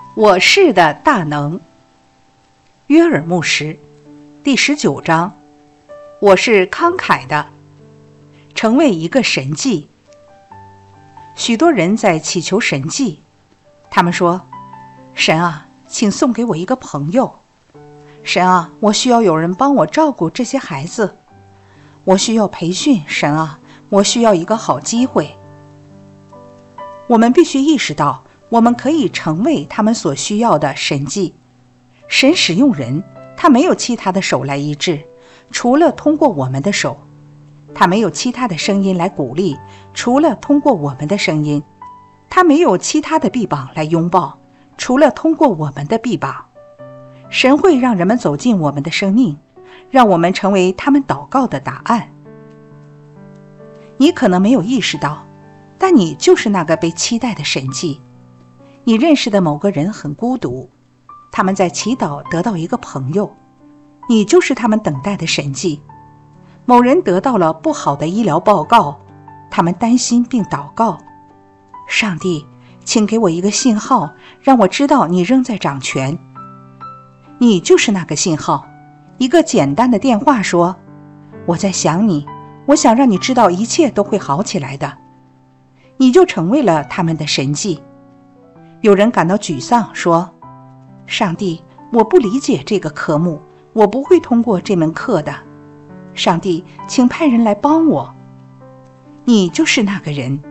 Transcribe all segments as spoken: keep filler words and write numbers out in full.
我是的大能。约尔牧师，第十九章，我是慷慨的，成为一个神迹。许多人在祈求神迹，他们说：神啊，请送给我一个朋友。神啊，我需要有人帮我照顾这些孩子。我需要培训，神啊，我需要一个好机会。我们必须意识到，我们可以成为他们所需要的神迹。神使用人，他没有其他的手来医治，除了通过我们的手；他没有其他的声音来鼓励，除了通过我们的声音；他没有其他的臂膀来拥抱，除了通过我们的臂膀。神会让人们走进我们的生命，让我们成为他们祷告的答案。你可能没有意识到，但你就是那个被期待的神迹。你认识的某个人很孤独，他们在祈祷得到一个朋友，你就是他们等待的神迹。某人得到了不好的医疗报告，他们担心并祷告：上帝，请给我一个信号，让我知道你仍在掌权。你就是那个信号。一个简单的电话说：我在想你，我想让你知道一切都会好起来的。你就成为了他们的神迹。有人感到沮丧，说：上帝，我不理解这个科目，我不会通过这门课的。上帝，请派人来帮我。你就是那个人。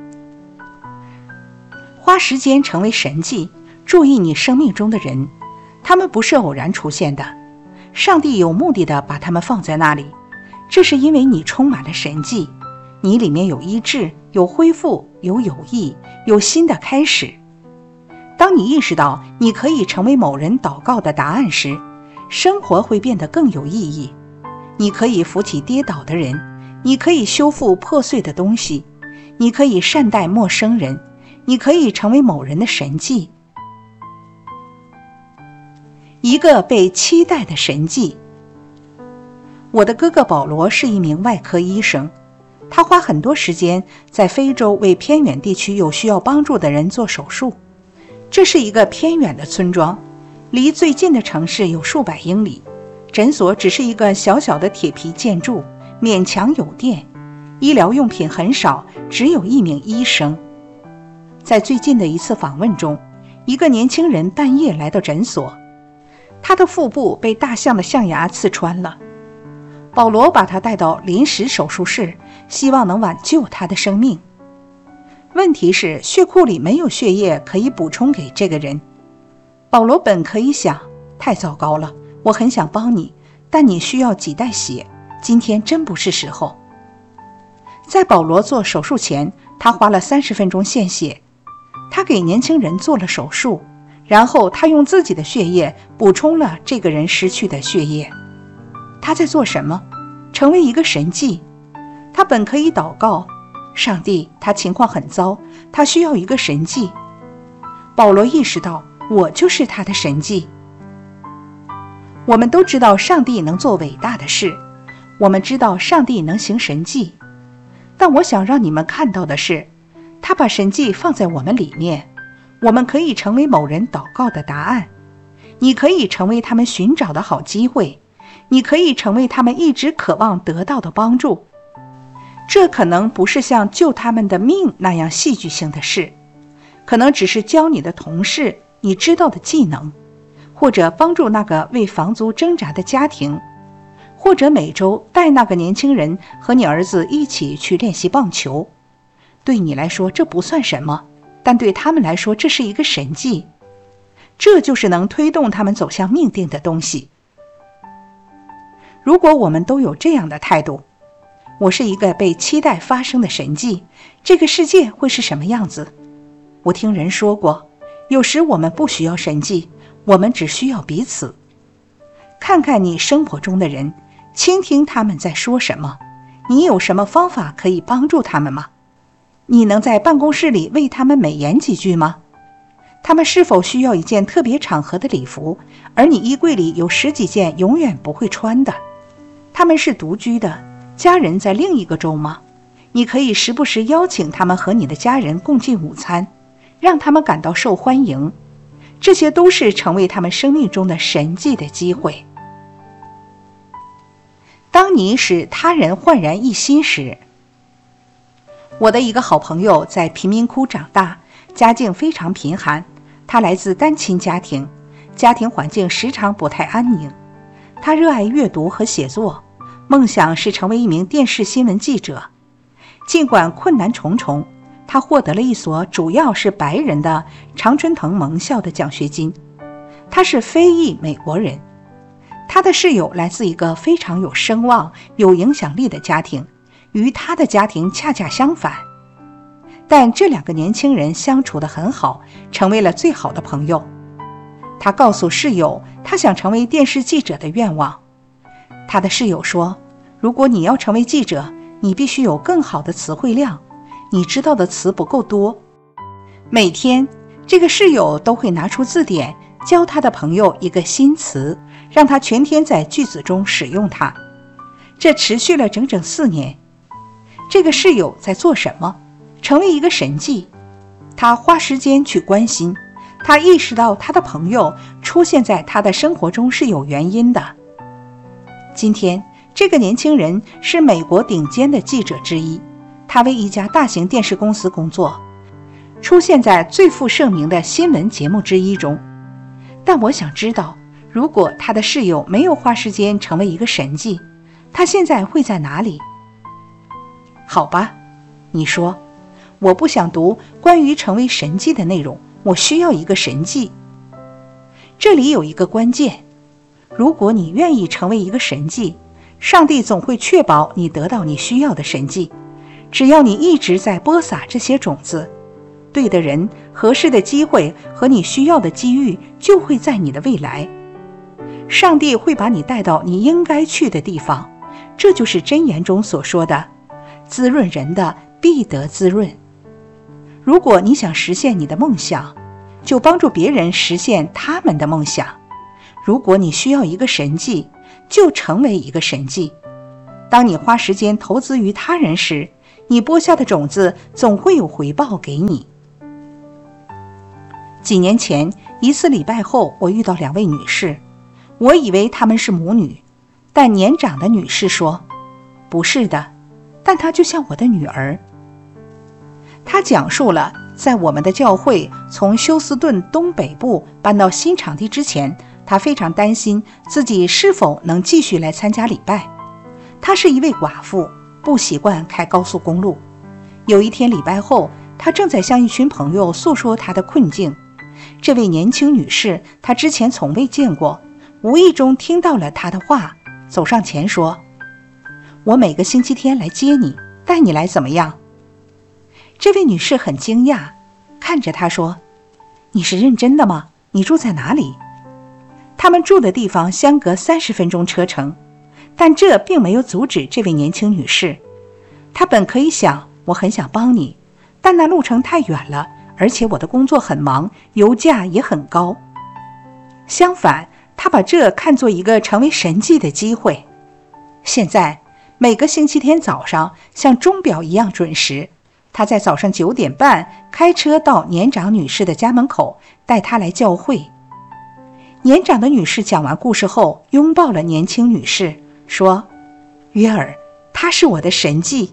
花时间成为神迹，注意你生命中的人，他们不是偶然出现的，上帝有目的地把他们放在那里，这是因为你充满了神迹，你里面有医治，有恢复，有友谊，有新的开始。当你意识到你可以成为某人祷告的答案时，生活会变得更有意义。你可以扶起跌倒的人，你可以修复破碎的东西，你可以善待陌生人，你可以成为某人的神迹。一个被期待的神迹。我的哥哥保罗是一名外科医生，他花很多时间在非洲为偏远地区有需要帮助的人做手术。这是一个偏远的村庄，离最近的城市有数百英里。诊所只是一个小小的铁皮建筑，勉强有电，医疗用品很少，只有一名医生。在最近的一次访问中，一个年轻人半夜来到诊所，他的腹部被大象的象牙刺穿了。保罗把他带到临时手术室，希望能挽救他的生命。问题是，血库里没有血液可以补充给这个人。保罗本可以想，太糟糕了，我很想帮你，但你需要几袋血，今天真不是时候。在保罗做手术前，他花了三十分钟献血，他给年轻人做了手术，然后他用自己的血液补充了这个人失去的血液。他在做什么？成为一个神迹。他本可以祷告：上帝，他情况很糟，他需要一个神迹。保罗意识到，我就是他的神迹。我们都知道上帝能做伟大的事，我们知道上帝能行神迹，但我想让你们看到的是，他把神迹放在我们里面，我们可以成为某人祷告的答案，你可以成为他们寻找的好机会，你可以成为他们一直渴望得到的帮助。这可能不是像救他们的命那样戏剧性的事，可能只是教你的同事你知道的技能，或者帮助那个为房租挣扎的家庭，或者每周带那个年轻人和你儿子一起去练习棒球。对你来说这不算什么，但对他们来说这是一个神迹。这就是能推动他们走向命定的东西。如果我们都有这样的态度，我是一个被期待发生的神迹，这个世界会是什么样子？我听人说过，有时我们不需要神迹，我们只需要彼此。看看你生活中的人，倾听他们在说什么，你有什么方法可以帮助他们吗？你能在办公室里为他们美言几句吗？他们是否需要一件特别场合的礼服，而你衣柜里有十几件永远不会穿的？他们是独居的，家人在另一个州吗？你可以时不时邀请他们和你的家人共进午餐，让他们感到受欢迎。 这些都是成为他们生命中的神迹的机会。当你使他人焕然一新时，我的一个好朋友在贫民窟长大，家境非常贫寒，他来自单亲家庭，家庭环境时常不太安宁。他热爱阅读和写作，梦想是成为一名电视新闻记者。尽管困难重重，他获得了一所主要是白人的常春藤盟校的奖学金。他是非裔美国人，他的室友来自一个非常有声望、有影响力的家庭，与他的家庭恰恰相反。但这两个年轻人相处得很好，成为了最好的朋友。他告诉室友，他想成为电视记者的愿望。他的室友说，如果你要成为记者，你必须有更好的词汇量，你知道的词不够多。每天，这个室友都会拿出字典，教他的朋友一个新词，让他全天在句子中使用它。这持续了整整四年。这个室友在做什么？成为一个神迹。他花时间去关心，他意识到他的朋友出现在他的生活中是有原因的。今天，这个年轻人是美国顶尖的记者之一，他为一家大型电视公司工作，出现在最负盛名的新闻节目之一中。但我想知道，如果他的室友没有花时间成为一个神迹，他现在会在哪里？好吧，你说，我不想读关于成为神迹的内容，我需要一个神迹。这里有一个关键，如果你愿意成为一个神迹，上帝总会确保你得到你需要的神迹。只要你一直在播撒这些种子，对的人、合适的机会和你需要的机遇就会在你的未来。上帝会把你带到你应该去的地方，这就是箴言中所说的，滋润人的必得滋润。如果你想实现你的梦想，就帮助别人实现他们的梦想。如果你需要一个神迹，就成为一个神迹。当你花时间投资于他人时，你播下的种子总会有回报给你。几年前，一次礼拜后，我遇到两位女士，我以为她们是母女，但年长的女士说，不是的，但她就像我的女儿。她讲述了在我们的教会从休斯顿东北部搬到新场地之前，她非常担心自己是否能继续来参加礼拜。她是一位寡妇，不习惯开高速公路。有一天礼拜后，她正在向一群朋友诉说她的困境。这位年轻女士，她之前从未见过，无意中听到了她的话，走上前说，我每个星期天来接你，带你来怎么样？这位女士很惊讶，看着她说，你是认真的吗？你住在哪里？他们住的地方相隔三十分钟车程，但这并没有阻止这位年轻女士。她本可以想，我很想帮你，但那路程太远了，而且我的工作很忙，油价也很高。相反，她把这看作一个成为神迹的机会。现在，每个星期天早上像钟表一样准时，她在早上九点半开车到年长女士的家门口，带她来教会。年长的女士讲完故事后，拥抱了年轻女士，说，约尔，她是我的神迹。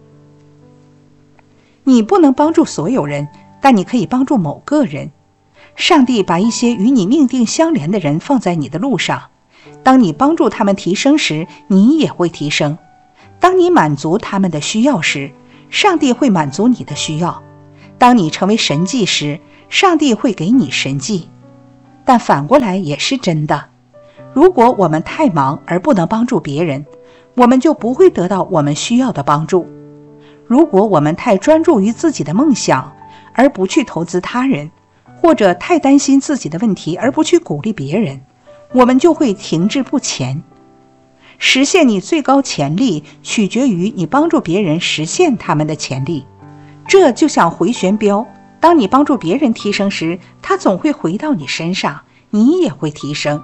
你不能帮助所有人，但你可以帮助某个人。上帝把一些与你命定相连的人放在你的路上，当你帮助他们提升时，你也会提升。当你满足他们的需要时，上帝会满足你的需要。当你成为神迹时，上帝会给你神迹。但反过来也是真的，如果我们太忙而不能帮助别人，我们就不会得到我们需要的帮助。如果我们太专注于自己的梦想而不去投资他人，或者太担心自己的问题而不去鼓励别人，我们就会停滞不前。实现你最高潜力取决于你帮助别人实现他们的潜力。这就像回旋镖，当你帮助别人提升时，它总会回到你身上，你也会提升。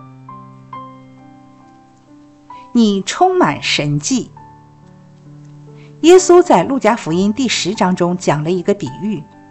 你充满神迹。耶稣在路加福音第十章中讲了一个比喻，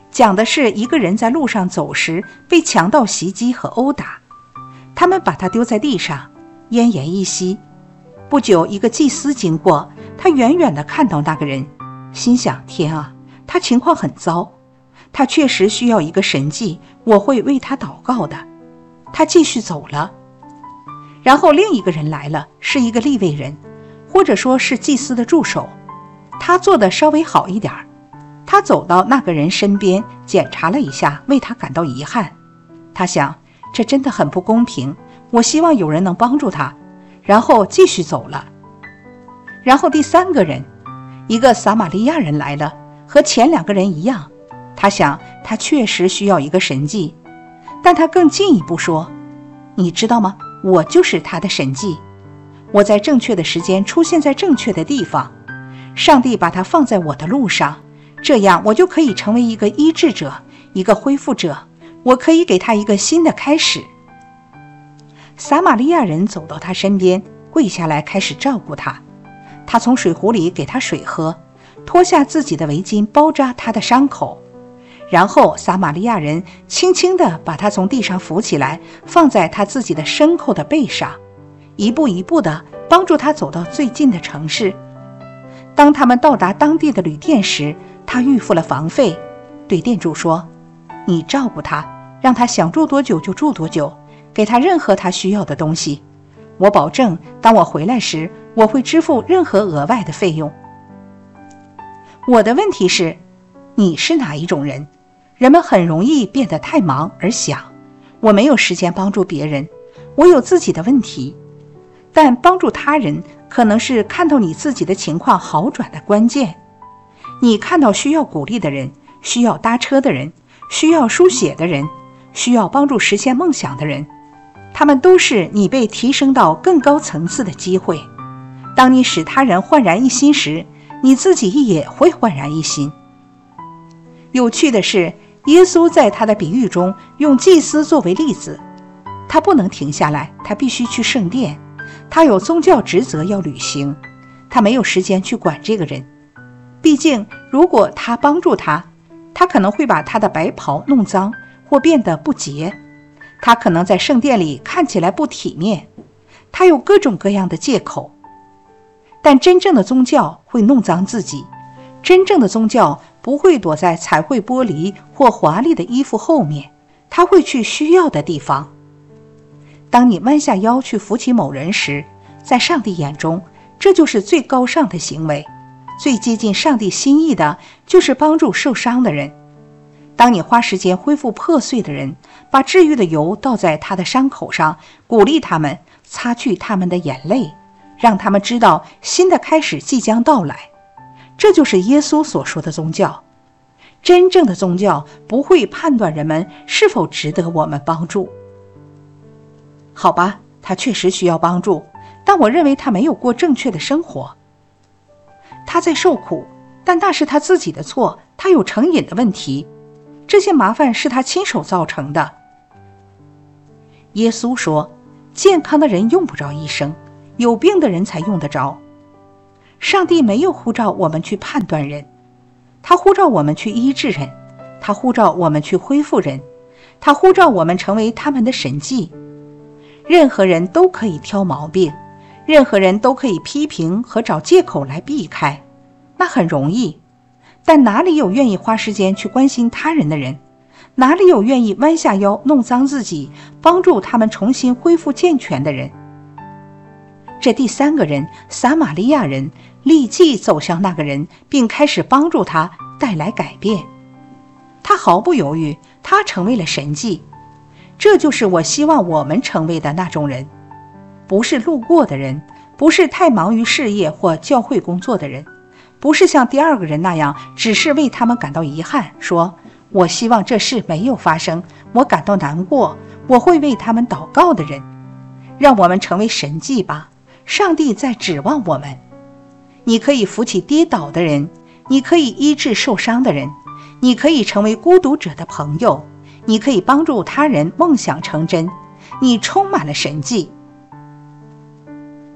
讲的是一个人在路上走时被强盗袭击和殴打，他们把他丢在地上，奄奄一息。不久，一个祭司经过，他远远地看到那个人，心想：天啊，他情况很糟，他确实需要一个神迹，我会为他祷告的。他继续走了。然后另一个人来了，是一个利未人，或者说是祭司的助手。他做得稍微好一点，他走到那个人身边，检查了一下，为他感到遗憾。他想，这真的很不公平，我希望有人能帮助他，然后继续走了。然后第三个人，一个撒玛利亚人来了，和前两个人一样。他想，他确实需要一个神迹，但他更进一步说，你知道吗？我就是他的神迹，我在正确的时间出现在正确的地方，上帝把他放在我的路上，这样我就可以成为一个医治者，一个恢复者，我可以给他一个新的开始。撒玛利亚人走到他身边，跪下来开始照顾他。他从水壶里给他水喝，脱下自己的围巾包扎他的伤口。然后撒玛利亚人轻轻地把他从地上扶起来，放在他自己的牲口的背上，一步一步地帮助他走到最近的城市。当他们到达当地的旅店时，他预付了房费，对店主说，你照顾他，让他想住多久就住多久，给他任何他需要的东西，我保证当我回来时，我会支付任何额外的费用。我的问题是，你是哪一种人？人们很容易变得太忙而想，我没有时间帮助别人，我有自己的问题。但帮助他人可能是看到你自己的情况好转的关键。你看到需要鼓励的人，需要搭车的人，需要书写的人，需要帮助实现梦想的人，他们都是你被提升到更高层次的机会。当你使他人焕然一新时，你自己也会焕然一新。有趣的是，耶稣在他的比喻中用祭司作为例子，他不能停下来，他必须去圣殿，他有宗教职责要履行，他没有时间去管这个人。毕竟如果他帮助他，他可能会把他的白袍弄脏或变得不洁，他可能在圣殿里看起来不体面，他有各种各样的借口。但真正的宗教会弄脏自己，真正的宗教不会躲在彩绘玻璃或华丽的衣服后面，他会去需要的地方。当你弯下腰去扶起某人时，在上帝眼中，这就是最高尚的行为，最接近上帝心意的就是帮助受伤的人。当你花时间恢复破碎的人，把治愈的油倒在他的伤口上，鼓励他们，擦去他们的眼泪，让他们知道新的开始即将到来。这就是耶稣所说的宗教。真正的宗教不会判断人们是否值得我们帮助。好吧，他确实需要帮助，但我认为他没有过正确的生活。他在受苦，但那是他自己的错，他有成瘾的问题，这些麻烦是他亲手造成的。耶稣说，健康的人用不着医生，有病的人才用得着。上帝没有呼召我们去判断人，他呼召我们去医治人，他呼召我们去恢复人，他呼召我们成为他们的神迹。任何人都可以挑毛病，任何人都可以批评和找借口来避开，那很容易。但哪里有愿意花时间去关心他人的人？哪里有愿意弯下腰弄脏自己，帮助他们重新恢复健全的人？这第三个人，撒玛利亚人，立即走向那个人，并开始帮助他，带来改变。他毫不犹豫，他成为了神迹。这就是我希望我们成为的那种人，不是路过的人，不是太忙于事业或教会工作的人，不是像第二个人那样只是为他们感到遗憾，说我希望这事没有发生，我感到难过，我会为他们祷告的人。让我们成为神迹吧，上帝在指望我们。你可以扶起跌倒的人，你可以医治受伤的人，你可以成为孤独者的朋友，你可以帮助他人梦想成真，你充满了神迹。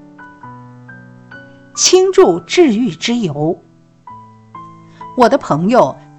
倾注治愈之油。我的朋友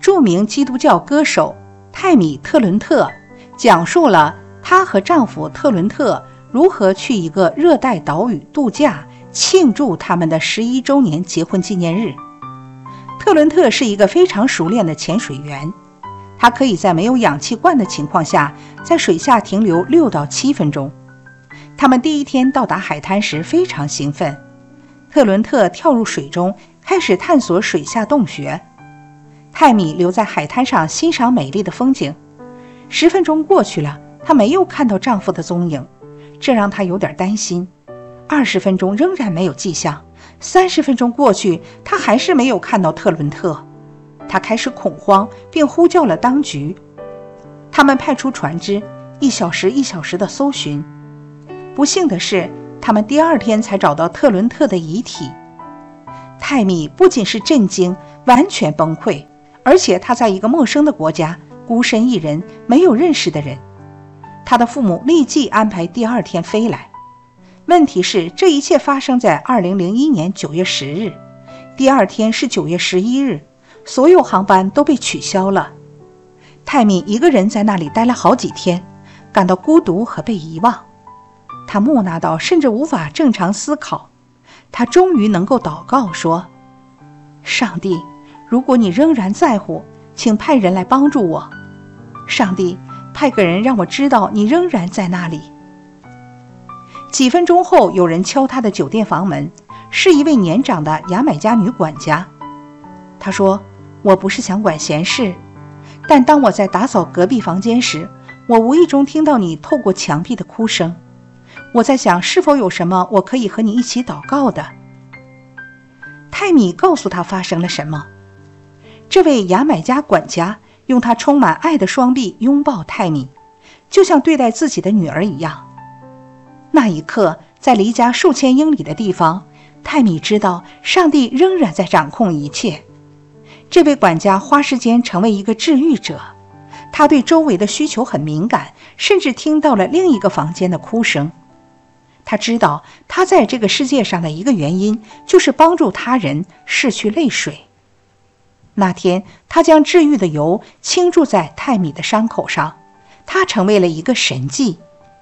著名基督教歌手泰米·特伦特讲述了她和丈夫特伦特如何去一个热带岛屿度假，庆祝他们的十一周年结婚纪念日。特伦特是一个非常熟练的潜水员，他可以在没有氧气罐的情况下在水下停留六到七分钟。他们第一天到达海滩时非常兴奋，特伦特跳入水中开始探索水下洞穴，泰米留在海滩上欣赏美丽的风景。十分钟过去了，她没有看到丈夫的踪影，这让她有点担心。二十分钟仍然没有迹象，三十分钟过去，她还是没有看到特伦特。她开始恐慌，并呼叫了当局。他们派出船只，一小时一小时的搜寻。不幸的是，他们第二天才找到特伦特的遗体。泰米不仅是震惊，完全崩溃，而且他在一个陌生的国家，孤身一人，没有认识的人。他的父母立即安排第二天飞来。问题是，这一切发生在二零零一年九月十日，第二天是九月十一日，所有航班都被取消了。泰米一个人在那里待了好几天，感到孤独和被遗忘。他木讷到甚至无法正常思考。他终于能够祷告说：上帝，如果你仍然在乎，请派人来帮助我。上帝，派个人让我知道你仍然在那里。几分钟后，有人敲他的酒店房门，是一位年长的牙买加女管家。他说：我不是想管闲事，但当我在打扫隔壁房间时，我无意中听到你透过墙壁的哭声。我在想，是否有什么我可以和你一起祷告的。泰米告诉他发生了什么。这位牙买加管家用他充满爱的双臂拥抱泰米，就像对待自己的女儿一样。那一刻，在离家数千英里的地方，泰米知道上帝仍然在掌控一切。这位管家花时间成为一个治愈者，他对周围的需求很敏感，甚至听到了另一个房间的哭声。他知道他在这个世界上的一个原因，就是帮助他人拭去泪水。那天，他将治愈的油倾注在泰米的伤口上，他成为了一个神迹。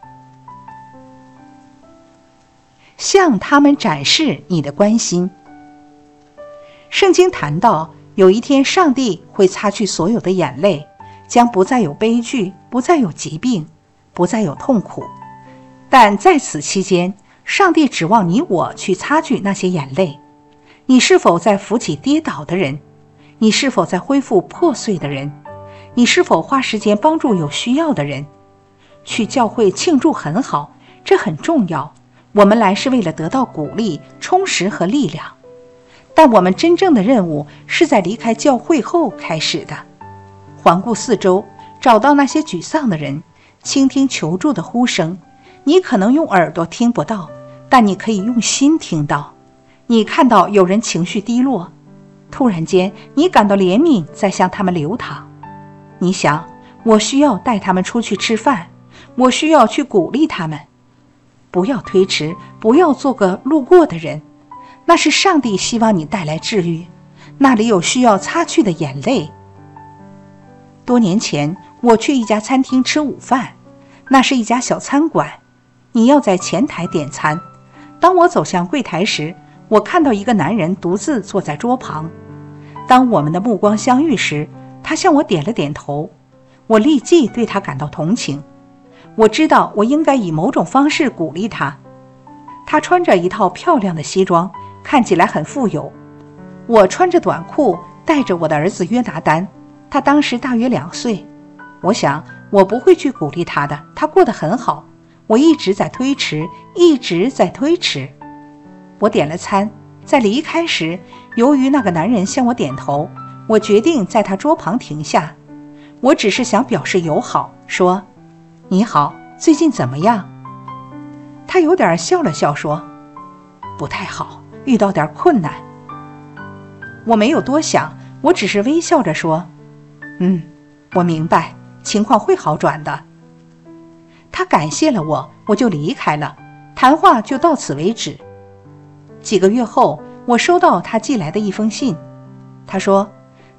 向他们展示你的关心。圣经谈到，有一天上帝会擦去所有的眼泪，将不再有悲剧，不再有疾病，不再有痛苦。但在此期间，上帝指望你我去擦去那些眼泪。你是否在扶起跌倒的人？你是否在恢复破碎的人？你是否花时间帮助有需要的人？去教会庆祝很好，这很重要。我们来是为了得到鼓励、充实和力量。但我们真正的任务是在离开教会后开始的。环顾四周，找到那些沮丧的人，倾听求助的呼声。你可能用耳朵听不到，但你可以用心听到。你看到有人情绪低落，突然间你感到怜悯在向他们流淌。你想，我需要带他们出去吃饭，我需要去鼓励他们。不要推迟，不要做个路过的人。那是上帝希望你带来治愈，那里有需要擦去的眼泪。多年前，我去一家餐厅吃午饭，那是一家小餐馆，你要在前台点餐。当我走向柜台时，我看到一个男人独自坐在桌旁。当我们的目光相遇时，他向我点了点头。我立即对他感到同情。我知道我应该以某种方式鼓励他。他穿着一套漂亮的西装，看起来很富有。我穿着短裤，带着我的儿子约拿丹，他当时大约两岁。我想我不会去鼓励他的，他过得很好。我一直在推迟，一直在推迟。我点了餐，在离开时，由于那个男人向我点头，我决定在他桌旁停下。我只是想表示友好，说：你好，最近怎么样？他有点笑了笑说：不太好，遇到点困难。我没有多想，我只是微笑着说：嗯，我明白，情况会好转的。他感谢了我，我就离开了，谈话就到此为止。几个月后，我收到他寄来的一封信。他说：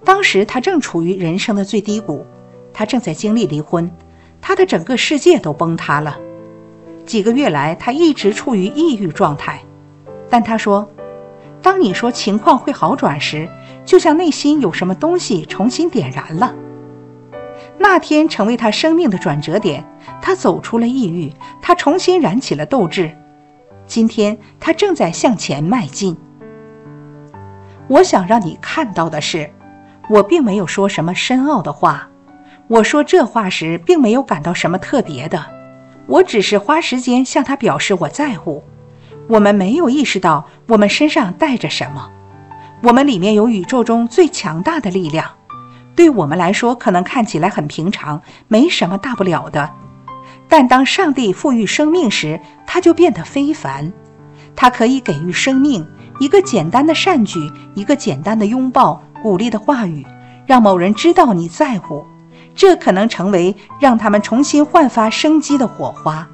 当时她正处于人生的最低谷，她正在经历离婚，她的整个世界都崩塌了。几个月来，她一直处于抑郁状态。但她说，当你说情况会好转时，就像内心有什么东西重新点燃了。那天成为她生命的转折点，她走出了抑郁，她重新燃起了斗志。今天她正在向前迈进。我想让你看到的是，我并没有说什么深奥的话，我说这话时并没有感到什么特别的，我只是花时间向他表示我在乎。我们没有意识到我们身上带着什么，我们里面有宇宙中最强大的力量，对我们来说可能看起来很平常，没什么大不了的，但当上帝赋予生命时，它就变得非凡。它可以给予生命一个简单的善举，一个简单的拥抱，鼓励的话语，让某人知道你在乎，这可能成为让他们重新焕发生机的火花。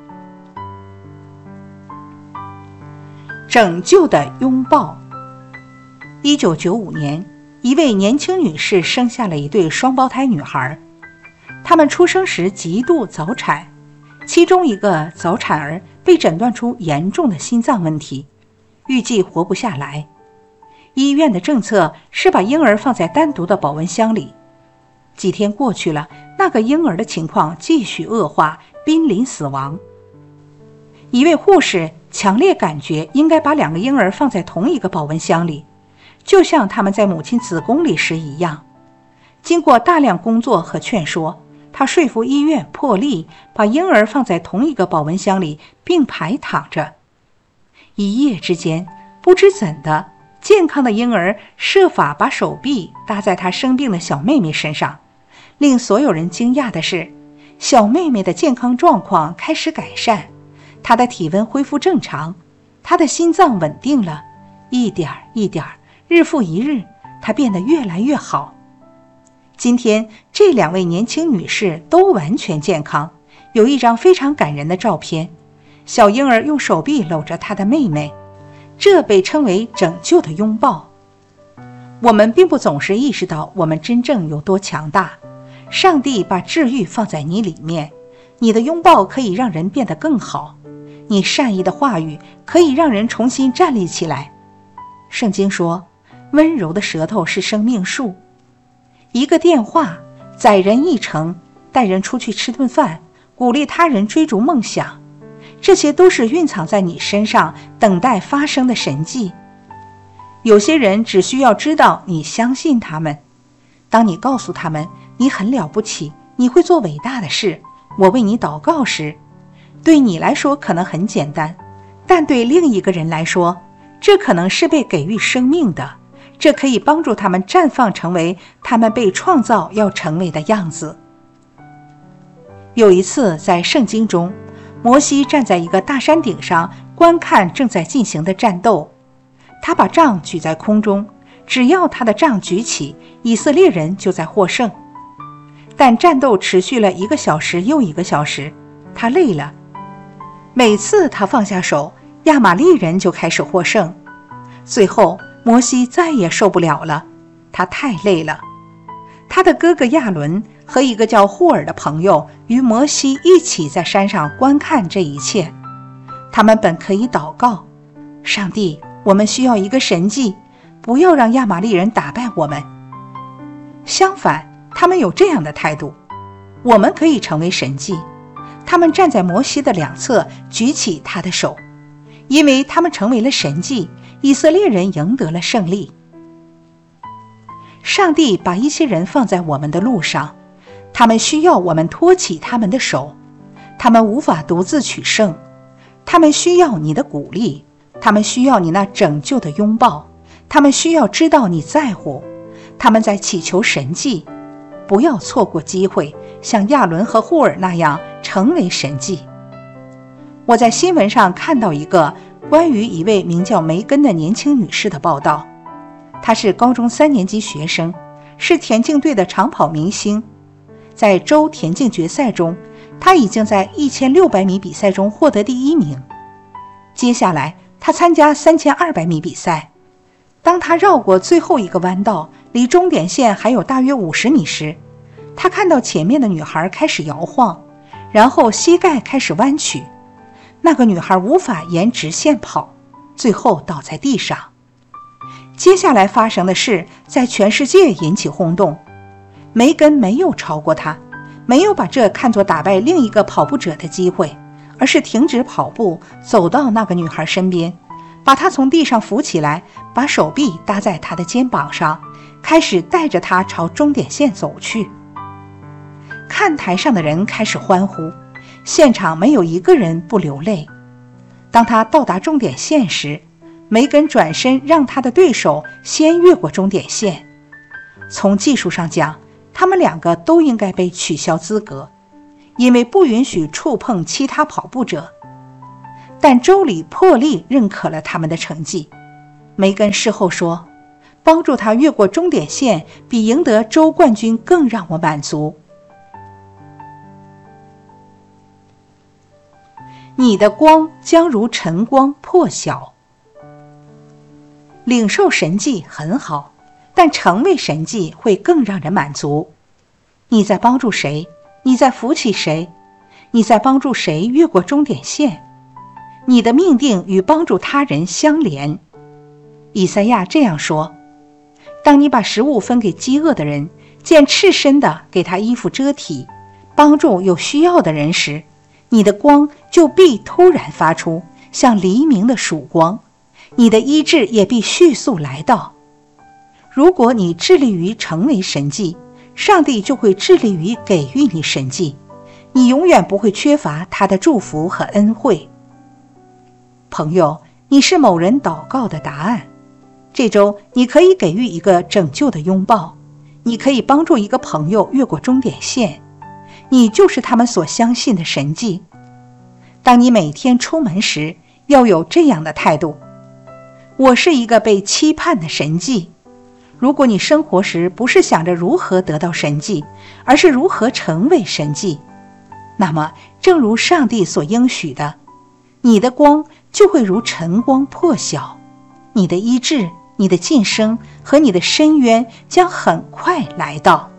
拯救的拥抱。一九九五年，一位年轻女士生下了一对双胞胎女孩，她们出生时极度早产，其中一个早产儿被诊断出严重的心脏问题，预计活不下来。医院的政策是把婴儿放在单独的保温箱里。几天过去了，那个婴儿的情况继续恶化，濒临死亡。一位护士强烈感觉应该把两个婴儿放在同一个保温箱里，就像他们在母亲子宫里时一样。经过大量工作和劝说，他说服医院破例把婴儿放在同一个保温箱里并排躺着。一夜之间，不知怎的，健康的婴儿设法把手臂搭在他生病的小妹妹身上。令所有人惊讶的是，小妹妹的健康状况开始改善，她的体温恢复正常，她的心脏稳定了，一点一点，日复一日，她变得越来越好。今天这两位年轻女士都完全健康，有一张非常感人的照片，小婴儿用手臂搂着她的妹妹，这被称为拯救的拥抱。我们并不总是意识到我们真正有多强大。上帝把治愈放在你里面，你的拥抱可以让人变得更好，你善意的话语可以让人重新站立起来。圣经说，温柔的舌头是生命树。一个电话，载人一程，带人出去吃顿饭，鼓励他人追逐梦想，这些都是蕴藏在你身上等待发生的神迹。有些人只需要知道你相信他们，当你告诉他们你很了不起，你会做伟大的事，我为你祷告时，对你来说可能很简单，但对另一个人来说，这可能是被给予生命的，这可以帮助他们绽放成为他们被创造要成为的样子。有一次在圣经中，摩西站在一个大山顶上观看正在进行的战斗，他把杖举在空中，只要他的杖举起，以色列人就在获胜。但战斗持续了一个小时又一个小时，他累了。每次他放下手，亚玛力人就开始获胜。最后摩西再也受不了了，他太累了。他的哥哥亚伦和一个叫霍尔的朋友与摩西一起在山上观看这一切。他们本可以祷告，上帝，我们需要一个神迹，不要让亚玛力人打败我们。相反，他们有这样的态度，我们可以成为神迹。他们站在摩西的两侧，举起他的手，因为他们成为了神迹，以色列人赢得了胜利。上帝把一些人放在我们的路上，他们需要我们托起他们的手，他们无法独自取胜，他们需要你的鼓励，他们需要你那拯救的拥抱，他们需要知道你在乎，他们在祈求神迹。不要错过机会，像亚伦和霍尔那样成为神迹。我在新闻上看到一个关于一位名叫梅根的年轻女士的报道，她是高中三年级学生，是田径队的长跑明星。在州田径决赛中，她已经在一千六百米比赛中获得第一名。接下来她参加三千二百米比赛，当她绕过最后一个弯道， 离终点线还有大约五十米时，他看到前面的女孩开始摇晃，然后膝盖开始弯曲，那个女孩无法沿直线跑，最后倒在地上。接下来发生的事在全世界引起轰动。梅根没有超过她，没有把这看作打败另一个跑步者的机会，而是停止跑步，走到那个女孩身边，把她从地上扶起来，把手臂搭在她的肩膀上，开始带着她朝终点线走去。看台上的人开始欢呼，现场没有一个人不流泪。当她到达终点线时，梅根转身让她的对手先越过终点线。从技术上讲，他们两个都应该被取消资格，因为不允许触碰其他跑步者。但州里破例认可了他们的成绩。梅根事后说，帮助他越过终点线比赢得州冠军更让我满足。你的光将如晨光破晓。领受神迹很好，但成为神迹会更让人满足。你在帮助谁？你在扶起谁？你在帮助谁越过终点线？你的命定与帮助他人相连。以赛亚这样说，当你把食物分给饥饿的人，见赤身的给他衣服遮体，帮助有需要的人时，你的光就必突然发出，像黎明的曙光，你的医治也必迅速来到。如果你致力于成为神迹，上帝就会致力于给予你神迹，你永远不会缺乏他的祝福和恩惠。朋友，你是某人祷告的答案。这周你可以给予一个拯救的拥抱，你可以帮助一个朋友越过终点线，你就是他们所相信的神迹。当你每天出门时，要有这样的态度：我是一个被期盼的神迹。如果你生活时不是想着如何得到神迹，而是如何成为神迹，那么正如上帝所应许的，你的光就会如晨光破晓，你的医治、你的晋升和你的深渊将很快来到。